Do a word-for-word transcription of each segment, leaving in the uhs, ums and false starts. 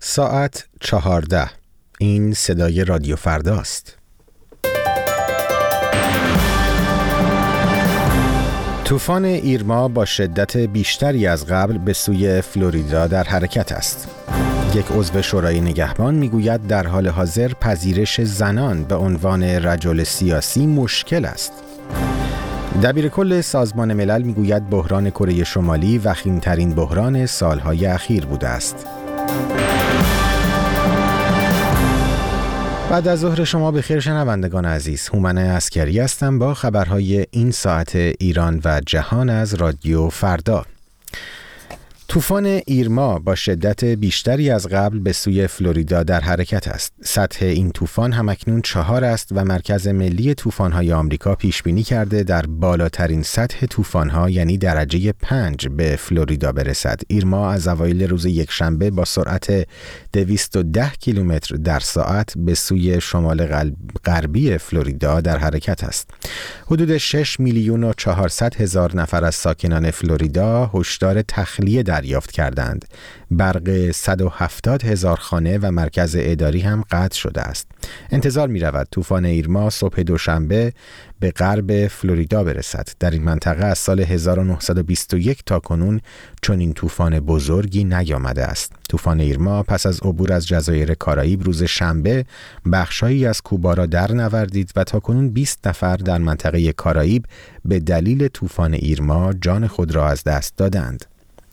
ساعت چهارده. این صدای رادیو فرداست. طوفان ایرما با شدت بیشتری از قبل به سوی فلوریدا در حرکت است. یک عضو شورای نگهبان میگوید در حال حاضر پذیرش زنان به عنوان رجل سیاسی مشکل است. دبیرکل سازمان ملل میگوید بحران کره شمالی وخیم‌ترین بحران سالهای اخیر بوده است. بعد از ظهر شما بخیر شنوندگان عزیز، هومن عسکری هستم با خبرهای این ساعت ایران و جهان از رادیو فردا. طوفان ایرما با شدت بیشتری از قبل به سوی فلوریدا در حرکت است. سطح این طوفان همکنون چهار است و مرکز ملی طوفان‌های آمریکا پیش بینی کرده در بالاترین سطح طوفان‌ها یعنی درجه پنج به فلوریدا برسد. ایرما از اوایل روز یکشنبه با سرعت دویست و ده کیلومتر در ساعت به سوی شمال غربی فلوریدا در حرکت است. حدود شش میلیون و چهارصد هزار نفر از ساکنان فلوریدا هشدار تخلیه در دریافت کردند. برق صد و هفتاد هزار خانه و مرکز اداری هم قطع شده است. انتظار می رود طوفان ایرما صبح دوشنبه به غرب فلوریدا برسد. در این منطقه از سال هزار و نهصد و بیست و یک تا کنون چنین طوفان بزرگی نیامده است. طوفان ایرما پس از عبور از جزایر کارائیب روز شنبه بخشایی از کوبا را در نوردید و تا کنون بیست نفر در منطقه کارائیب به دلیل طوفان ایرما جان خود را از دست دادند.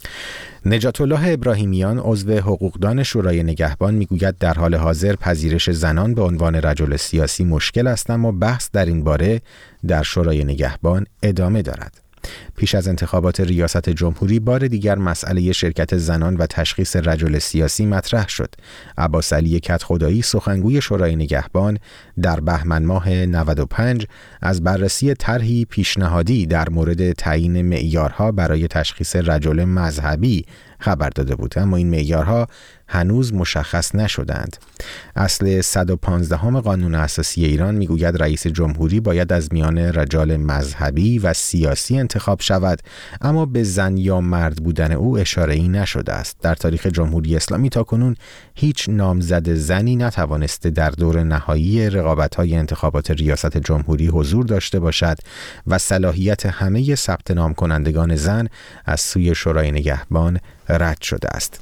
نجات الله ابراهیمیان عضو حقوقدان شورای نگهبان میگوید در حال حاضر پذیرش زنان به عنوان رجل سیاسی مشکل است، اما بحث در این باره در شورای نگهبان ادامه دارد. پیش از انتخابات ریاست جمهوری بار دیگر مسئله شرکت زنان و تشخیص رجل سیاسی مطرح شد. عباس علی کدخدایی سخنگوی شورای نگهبان در بهمن ماه نود و پنج از بررسی طرحی پیشنهادی در مورد تعیین معیارها برای تشخیص رجل مذهبی خبر داده بود، اما این معیارها هنوز مشخص نشدند. اصل صد و پانزدهم قانون اساسی ایران میگوید رئیس جمهوری باید از میان رجال مذهبی و سیاسی انتخاب شود، اما به زن یا مرد بودن او اشاره‌ای نشده است. در تاریخ جمهوری اسلامی تاکنون هیچ نامزد زنی نتوانسته در دور نهایی رقابت‌های انتخابات ریاست جمهوری حضور داشته باشد و صلاحیت همه ثبت نام کنندگان زن از سوی شورای نگهبان رد شده است.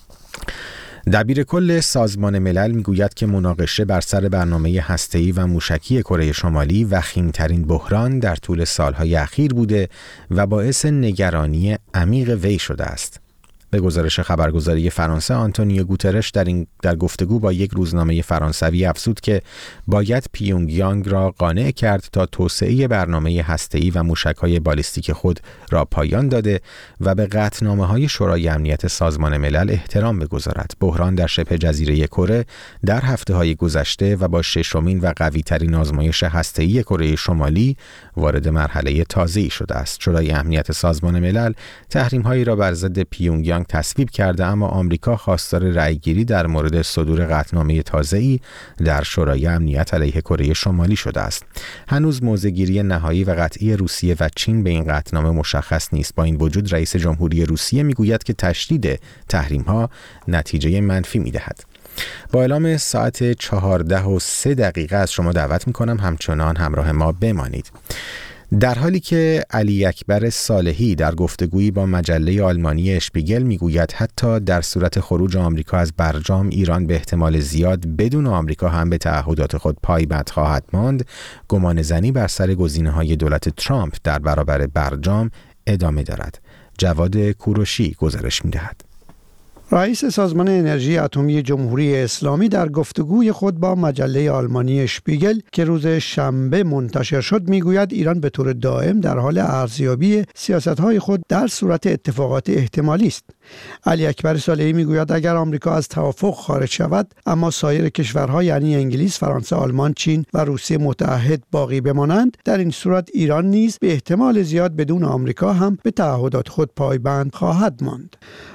دبیرکل سازمان ملل میگوید که مناقشه بر سر برنامه هسته‌ای و موشکی کره شمالی وخیم‌ترین بحران در طول سالهای اخیر بوده و باعث نگرانی عمیق وی شده است. به گزارش خبرگزاری فرانسه، آنتونیو گوترش در این در گفتگو با یک روزنامه فرانسوی افزود که باید پیونگ یانگ را قانع کرد تا توسعه برنامه هسته‌ای و موشک‌های بالیستیک خود را پایان داده و به قطعنامه‌های شورای امنیت سازمان ملل احترام بگذارد. بحران در شبه جزیره کره در هفته‌های گذشته و با ششمین و قوی‌ترین آزمایش هسته‌ای کره شمالی وارد مرحله تازه‌ای شده است. شورای امنیت سازمان ملل تحریم‌هایی را بر ضد پیونگ یانگ تصویب کرده، اما آمریکا خواستار رأیگیری در مورد صدور قطعنامه تازه‌ای در شورای امنیت علیه کره شمالی شده است. هنوز موضع‌گیری نهایی و قطعی روسیه و چین به این قطعنامه مشخص نیست. با این وجود رئیس جمهوری روسیه میگوید که تشدید تحریم‌ها نتیجه منفی می‌دهد. با اعلام ساعت چهارده و سه دقیقه از شما دعوت می‌کنم همچنان همراه ما بمانید. در حالی که علی اکبر صالحی در گفتگویی با مجله آلمانی اشپیگل میگوید حتی در صورت خروج آمریکا از برجام ایران به احتمال زیاد بدون آمریکا هم به تعهدات خود پایبند خواهد ماند، گمان زنی بر سر گزینه‌های دولت ترامپ در برابر برجام ادامه دارد. جواد کوروشی گزارش می‌دهد. رئیس سازمان انرژی اتمی جمهوری اسلامی در گفتگوی خود با مجله آلمانی اشپیگل که روز شنبه منتشر شد میگوید ایران به طور دائم در حال ارزیابی سیاست‌های خود در صورت اتفاقات احتمالی است. علی اکبر صالحی میگوید اگر آمریکا از توافق خارج شود اما سایر کشورها یعنی انگلیس، فرانسه، آلمان، چین و روسیه متحد باقی بمانند، در این صورت ایران نیز به احتمال زیاد بدون آمریکا هم به تعهدات خود پایبند خواهد ماند.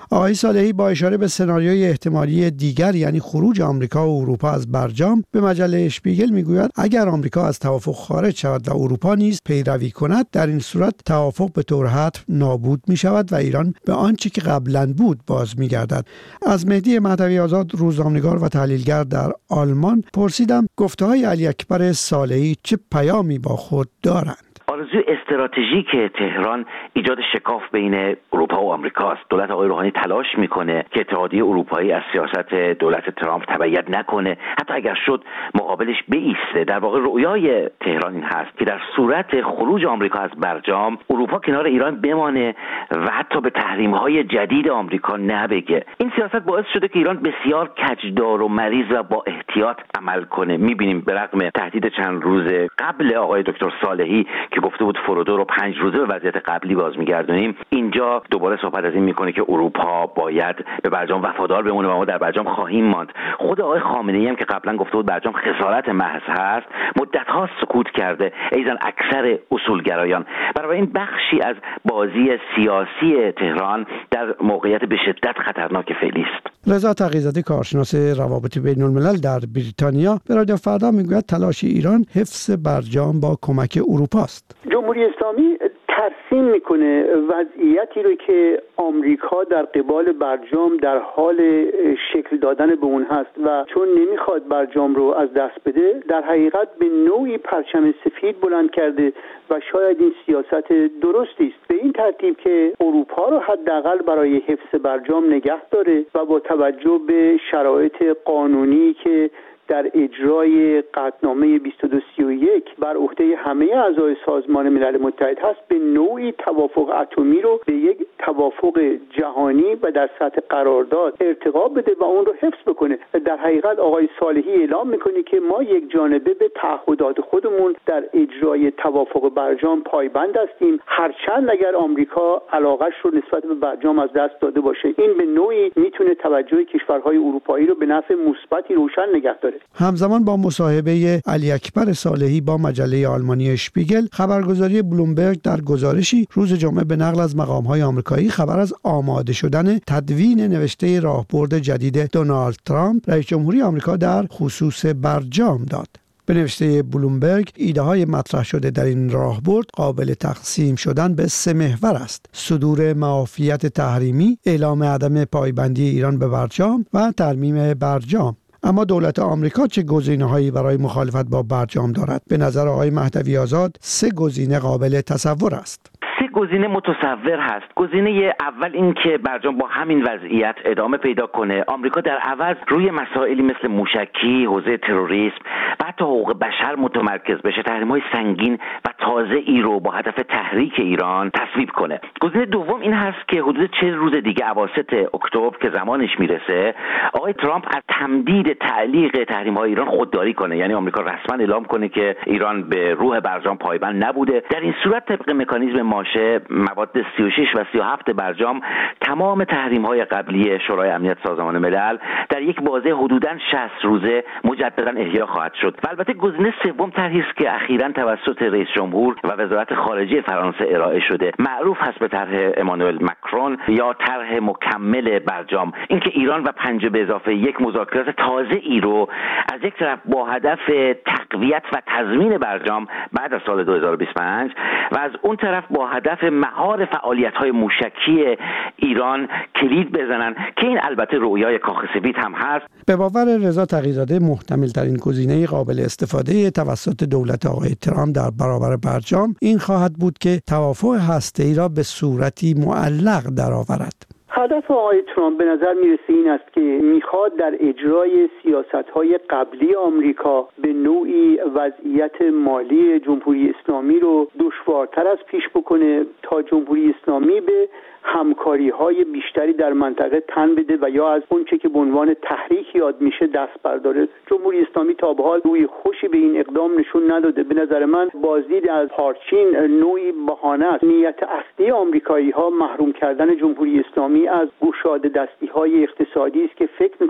آقای صالحی با اشاره به سناریوی احتمالی دیگر یعنی خروج آمریکا و اروپا از برجام به مجله اشپیگل میگوید اگر آمریکا از توافق خارج شود و اروپا نیز پیروی کند در این صورت توافق به طور حتم نابود می شود و ایران به آنچه که قبلا بود باز می گردد. از مهدی مهدوی آزاد روزنامه‌نگار و تحلیلگر در آلمان پرسیدم گفته‌های علی اکبر صالحی چه پیامی با خود دارند. آرزوی استراتژیک تهران ایجاد شکاف بین اروپا و آمریکا است. دولت آقای روحانی تلاش میکنه که اتحادیه اروپایی از سیاست دولت ترامپ تبعیت نکنه، حتی اگر شد مقابلش بایسته. در واقع رویای تهران این هست که در صورت خروج آمریکا از برجام اروپا کنار ایران بمانه و حتی به تحریم‌های جدید آمریکا نبگه. این سیاست باعث شده که ایران بسیار کجدار و مریض و با احتیاط عمل کنه. میبینیم به رغم تهدید چند روز قبل آقای دکتر صالحی که گفته بود فرودو رو پنج روزه به وضعیت قبلی باز میگردونیم، اینجا دوباره صحبت از این میکنه که اروپا باید به برجام وفادار بمونه و ما در برجام خواهیم ماند. خود آقای خامنه‌ای هم که قبلا گفته بود برجام خسارت محض هست، مدت‌ها سکوت کرده، ایزن اکثر اصولگرایان. برای این بخشی از بازی سیاسی تهران در موقعیت به شدت خطرناک فعلی است. رضا تقی‌زاده کارشناس روابط بین‌الملل در بریتانیا به رادیو فردا میگوید تلاش ایران حفظ برجام با کمک اروپا است. جمهوری اسلامی ترسیم میکنه وضعیتی رو که آمریکا در قبال برجام در حال شکل دادن به اون هست و چون نمیخواد برجام رو از دست بده، در حقیقت به نوعی پرچم سفید بلند کرده و شاید این سیاست درستی است. به این ترتیب که اروپا رو حداقل برای حفظ برجام نگه داره و با توجه به شرایط قانونی که در اجرای قطعنامه بیست و دو سی و یک بر عهده همه اعضای سازمان ملل متحد هست، به نوعی توافق اتمی رو به یک توافق جهانی و در سطح قرارداد ارتقا بده و اون رو حفظ بکنه. در حقیقت آقای صالحی اعلام میکنه که ما یک جانبه به تعهدات خودمون در اجرای توافق برجام پایبند هستیم، هرچند اگر آمریکا علاقه‌اش رو نسبت به برجام از دست داده باشه. این به نوعی میتونه توجه کشورهای اروپایی رو به نفع مثبتی روشن نگه داره. همزمان با مصاحبه علی اکبر صالحی با مجله آلمانی اشپیگل، خبرگزاری بلومبرگ در گزارشی روز جمعه به نقل از مقام‌های آمریکایی خبر از آماده شدن تدوین نوشته راهبرد جدید دونالد ترامپ رئیس جمهوری آمریکا در خصوص برجام داد. به نوشته بلومبرگ ایده‌های مطرح شده در این راهبرد قابل تقسیم شدن به سه محور است: صدور معافیت تحریمی، اعلام عدم پایبندی ایران به برجام و ترمیم برجام. اما دولت آمریکا چه گزینه‌هایی برای مخالفت با برجام دارد؟ به نظر آقای مهدوی آزاد سه گزینه قابل تصور است. سه گزینه متصور هست. گزینه اول این که برجام با همین وضعیت ادامه پیدا کنه، آمریکا در عوض روی مسائلی مثل موشکی، حوزه تروریسم و حتی حقوق بشر متمرکز بشه، تحریم‌های سنگین و تازه‌ای رو با هدف تحریک ایران تصویب کنه. گزینه دوم این هست که حدود چهل روز دیگه اواسط اکتبر که زمانش میرسه، آقای ترامپ از تمدید تعلیق تحریم‌های ایران خودداری کنه، یعنی آمریکا رسما اعلام کنه که ایران به روح برجام پایبند نبوده. در این صورت طبق مکانیزم ماشه مواد سی و شش و سی و هفت برجام تمام تحریم‌های قبلی شورای امنیت سازمان ملل در یک بازه حدوداً شصت روزه مجددا احیا خواهد شد. و البته گزینه سوم طرحی است که اخیراً توسط رئیس جمهور و وزارت خارجه فرانسه ارائه شده، معروف هست به طرح امانوئل مکرون یا طرح مکمل برجام. اینکه ایران و پنج به اضافه یک مذاکرات تازه ای رو از یک طرف با هدف تقویت و تضمین برجام بعد از سال دو هزار و بیست و پنج و از اون طرف با هدف مهار فعالیت‌های موشکی ایران کلید بزنن که این البته رویای کاخ سفید هم هست. به باور رضا تقی‌زاده محتمل‌ترین گزینه قابل استفاده توسط دولت آقای ترامپ در برابر برجام این خواهد بود که توافق هسته‌ای را به صورتی معلق درآورد. هدف آقای ترامپ به نظر میرسه این است که میخواد در اجرای سیاست‌های قبلی آمریکا به نوعی وضعیت مالی جمهوری اسلامی رو دشوارتر از پیش بکنه تا جمهوری اسلامی به همکاری‌های بیشتری در منطقه تن بده و یا از اون چه که به عنوان تحریک یاد میشه دست برداره. جمهوری اسلامی تا به حال روی خوشی به این اقدام نشون نداده. به نظر من بازدید از پارچین نوعی بهانه است. نیت اصلی آمریکایی‌ها محروم کردن جمهوری اسلامی از گشاده دستی‌های اقتصادی است که فکر می‌کنم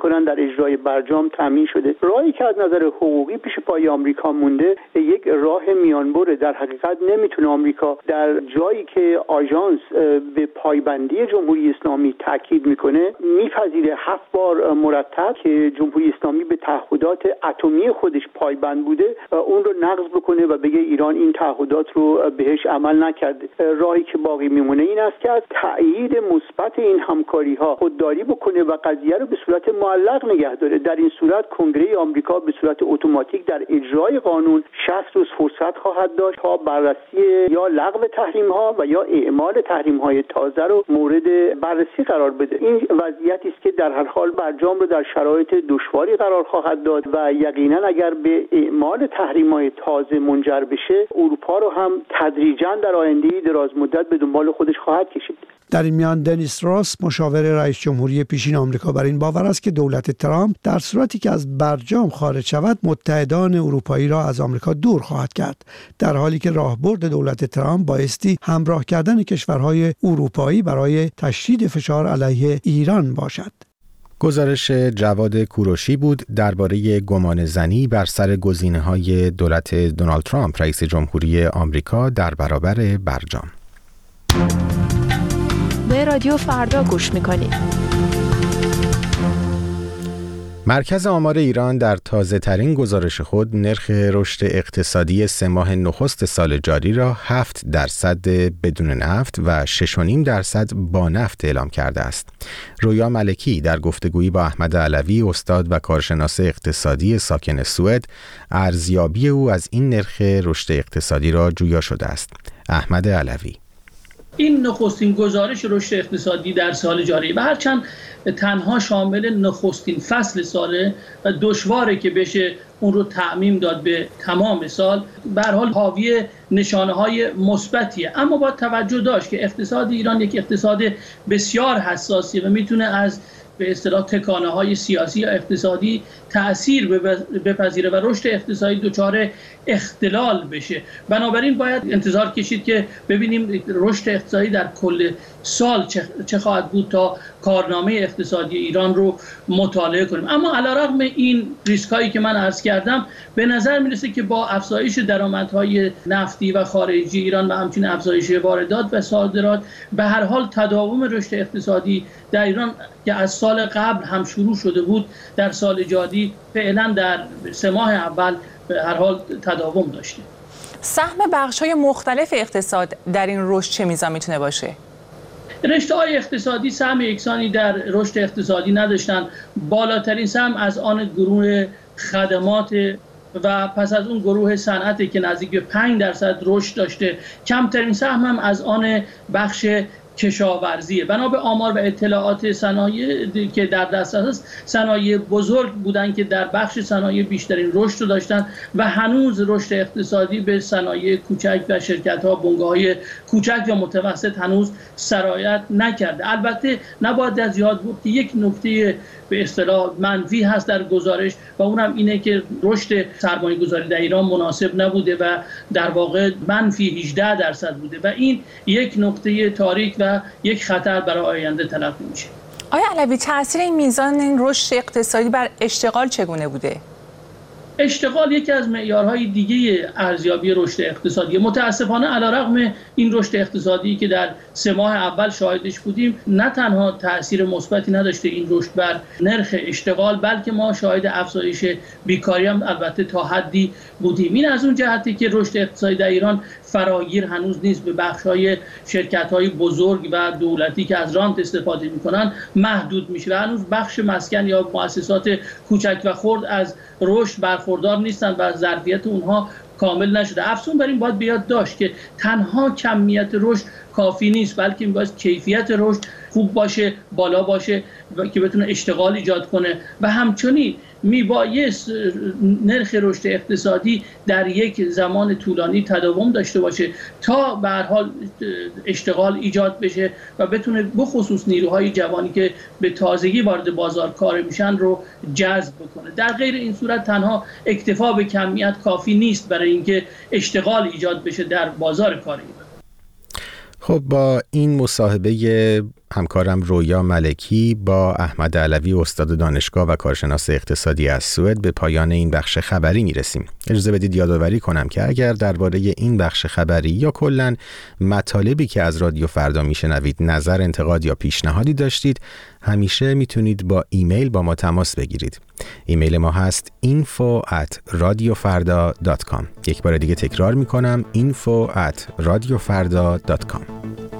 میکنن در اجرای برجام تامین شده. راهی که از نظر حقوقی پیش پای آمریکا مونده یک راه میانبره. در حقیقت نمیتونه آمریکا در جایی که آژانس به پایبندی جمهوری اسلامی تاکید میکنه میپذیره هفت بار مرتب که جمهوری اسلامی به تعهدات اتمی خودش پایبند بوده اون رو نقض بکنه و بگه ایران این تعهدات رو بهش عمل نکرده. راهی که باقی میمونه این است که از تأیید مثبت این همکاری ها خودداری بکنه و قضیه رو به صورت معلق نگه داره. در این صورت کنگره آمریکا به صورت اتوماتیک در اجرای قانون شصت روز فرصت خواهد داشت تا بررسی یا لغو تحریم ها و یا اعمال تحریم های تازه رو مورد بررسی قرار بده. این وضعیتی است که در هر حال برجام رو در شرایط دشواری قرار خواهد داد و یقینا اگر به اعمال تحریم های تازه منجر بشه اروپا رو هم تدریجاً در آینده دراز مدت به دنبال خودش خواهد کشید. در این میان دنیس راس مشاور رئیس جمهوری پیشین آمریکا بر این باور است که دولت ترامپ در صورتی که از برجام خارج شود متحدان اروپایی را از آمریکا دور خواهد کرد، در حالی که راهبرد دولت ترامپ بایستی همراه کردن کشورهای اروپایی برای تشدید فشار علیه ایران باشد. گزارش جواد کوروشی بود درباره گمان زنی بر سر گزینه‌های دولت دونالد ترامپ رئیس جمهوری آمریکا در برابر برجام. به رادیو فردا گوش میکنید. مرکز آمار ایران در تازه ترین گزارش خود نرخ رشد اقتصادی سه ماه نخست سال جاری را هفت درصد بدون نفت و شش و نیم درصد با نفت اعلام کرده است. رویا ملکی در گفتگویی با احمد علوی استاد و کارشناس اقتصادی ساکن سوئد ارزیابی او از این نرخ رشد اقتصادی را جویا شده است. احمد علوی: این نخستین گزارش رشد اقتصادی در سال جاری و هرچند تنها شامل نخستین فصل ساله و دشواره که بشه اون رو تعمیم داد به تمام سال، به هر حال حاوی نشانه‌های مثبتیه. اما با توجه داشت که اقتصاد ایران یک اقتصاد بسیار حساسیه و میتونه از به اصطلاح تکانه‌های سیاسی یا اقتصادی تأثیر بپذیره و رشد اقتصادی دچار اختلال بشه. بنابراین باید انتظار کشید که ببینیم رشد اقتصادی در کل سال چه خواهد بود تا کارنامه اقتصادی ایران رو مطالعه کنیم. اما علیرغم این ریسکایی که من عرض کردم به نظر میرسه که با افزایش درآمدهای نفتی و خارجی ایران و همچنین افزایش واردات و صادرات به هر حال تداوم رشد اقتصادی در ایران که از سال قبل هم شروع شده بود در سال جاری فعلا در سه ماه اول به هر حال تداوم داشته. سهم بخش‌های مختلف اقتصاد در این رشد چه میزان میتونه باشه؟ رشته‌های اقتصادی سهم یکسانی در رشد اقتصادی نداشتن. بالاترین سهم از آن گروه خدمات و پس از اون گروه صنعت که نزدیک به پنج درصد رشد داشته. کمترین سهم هم از آن بخش کشاورزیه. بنا به آمار و اطلاعات صنایع که در دسترس است، صنایع بزرگ بودند که در بخش صنایع بیشترین رشد رو داشتن و هنوز رشد اقتصادی به صنایع کوچک و شرکت‌ها بنگاه‌های کوچک و متوسط هنوز سرایت نکرده. البته نباید از یاد برد که یک نکته به اصطلاح منفی هست در گزارش و اونم اینه که رشد سرمایه‌گذاری در ایران مناسب نبوده و در واقع منفی هجده درصد بوده و این یک نکته تاریک و یک خطر برای آینده تلقی میشه. آیا علوی تاثیر این میزان این رشد اقتصادی بر اشتغال چگونه بوده؟ اشتغال یکی از معیارهای دیگه ارزیابی رشد اقتصادی. متاسفانه علیرغم این رشد اقتصادی که در سه ماه اول شاهدش بودیم نه تنها تأثیر مثبتی نداشته این رشد بر نرخ اشتغال، بلکه ما شاهد افزایش بیکاری هم البته تا حدی بودیم. این از اون جهتی که رشد اقتصادی در ایران فراگیر هنوز نیست، به بخش‌های شرکت‌های بزرگ و دولتی که از رانت استفاده می‌کنن محدود میشه و هنوز بخش مسکن یا مؤسسات کوچک و خرد از رشد برخوردار نیستن و ظرفیت اونها کامل نشده. افزون بر این باید بیاد داشت که تنها کمیت رشد کافی نیست، بلکه باید کیفیت رشد خوب باشه، بالا باشه و که بتونه اشتغال ایجاد کنه و همچنین میبایست نرخ رشد اقتصادی در یک زمان طولانی تداوم داشته باشه تا به هر حال اشتغال ایجاد بشه و بتونه بخصوص نیروهای جوانی که به تازگی وارد بازار کار میشن رو جذب بکنه. در غیر این صورت تنها اکتفا به کمیت کافی نیست برای اینکه اشتغال ایجاد بشه در بازار کار ایران. خب با این مصاحبه همکارم رویا ملکی با احمد علوی استاد دانشگاه و کارشناس اقتصادی از سوئد به پایان این بخش خبری میرسیم. اجازه بدید یادآوری کنم که اگر درباره این بخش خبری یا کلاً مطالبی که از رادیو فردا میشنوید نظر، انتقاد یا پیشنهادی داشتید، همیشه میتونید با ایمیل با ما تماس بگیرید. ایمیل ما هست info at radiofarda dot com. یک بار دیگه تکرار میکنم info at radiofarda dot com.